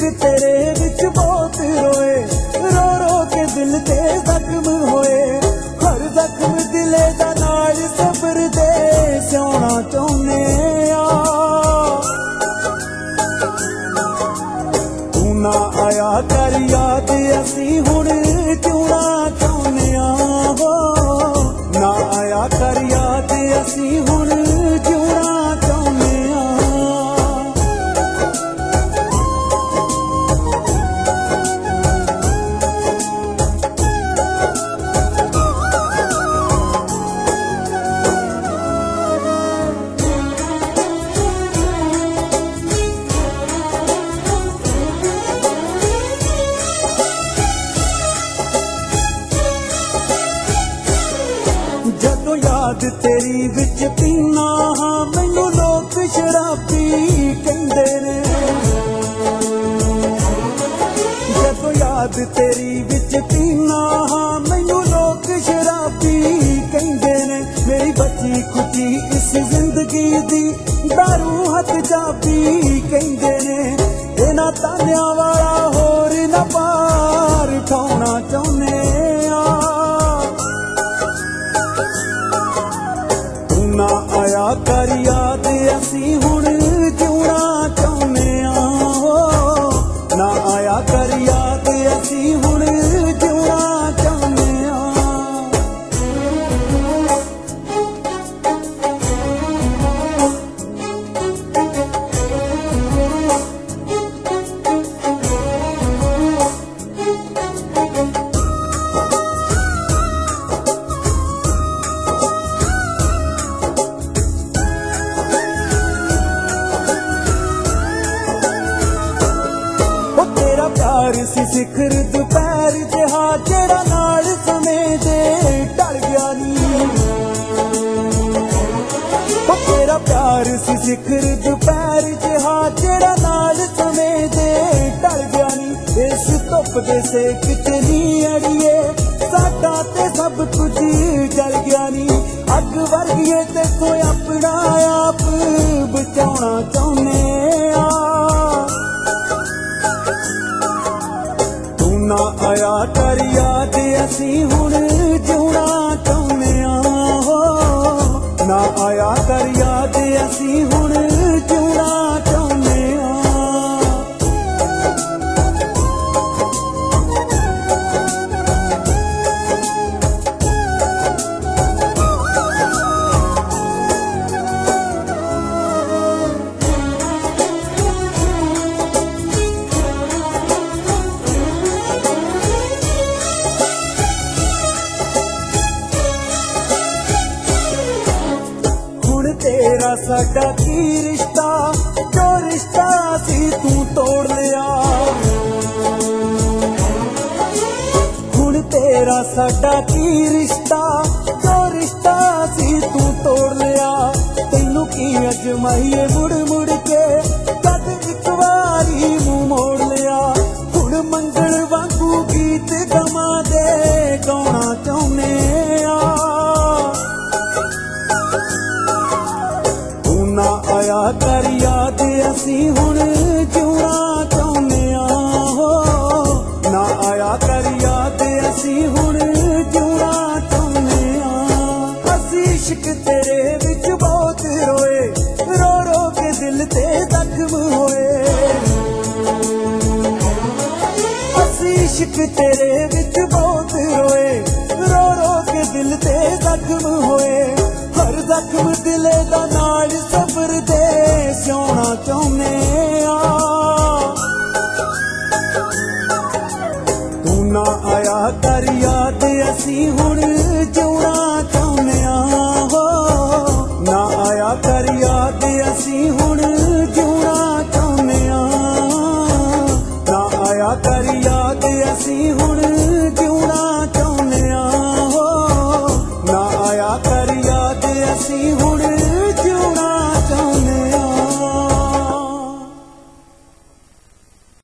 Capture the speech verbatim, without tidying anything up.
तेरे विच बहुत रोए, रो रो के दिल ते जख्म होए। हर जख्म दिले दा नाल सबर दे सियाणा चाहुंदे आ। तू ना आया कर याद असी हुण जिउणा चाहुंदे आ हो, ना आया कर याद असी हुण जिउणा चाहुंदे आ। जदों याद तेरी विच पीना हां मैनू लोग शराबी कहंदे ने। जदों याद तेरी विच पीना हां मैनू लोग शराबी कहंदे ने। मेरी बची खुची इस जिंदगी दी दारू हथ चाबी कहंदे ने। इन्हां तानियां वाला होर ना पार ठौना चाहुंदे आ। ना आया कर याद असी हुण जिउणा चाहुंदे आ हो, ना आया कर याद असी हुण जिउणा चाहुंदे आ। प्यार सी सिखर दोपहर जिहा जेड़ा नाल समय दे ढल गया नी। ओ तेरा प्यार सी सिखर दोपहर जिहा जेड़ा नाल समय दे ढल गया नी। इस धुप दे सेक च नी अड़िए साडा ते सब कुछ जल गया नी। अग वर्गिए ते कोई अपना आप बचाउणा चाहुंदे आ। ना आया कर याद असी हुण जिउणा चाहुंदे आ हो, ना आया कर याद असी हुण जिउणा चाहुंदे आ। तेरा साडा की रिश्ता जो रिश्ता सी तू तोड़ लिया। हुण तेरा साडा की रिश्ता जो रिश्ता सी तू तोड़ लिया। तैनू की अजमाईए मुड़ मुड़ के कद इक वारी मुंह मोड़ लिया। हुण मंगल वांगू गीत गमा दे गाउणा चाहुंदे आ। ना आया कर याद असी हुण जिउणा चाहुंदे आ हो, ना आया कर याद असी हुण जिउणा चाहुंदे आ। असी इश्क तेरे विच बहुत रोए, रो रो के दिल ते जख्म होए। असी इश्क तेरे विच बहुत रोए, रो रो के दिल ते जख्म होए। हर जख्म दिले दा नाल सबर दे सियाणा चाहुंदे आ। तू ना आया कर याद असी हुण जिउणा चाहुंदे आ हो, ना आया कर याद असी हुण जिउणा चाहुंदे आ। ना आया कर याद असी हुण जिउणा चाहुंदे आ हो, ना आया कर याद असी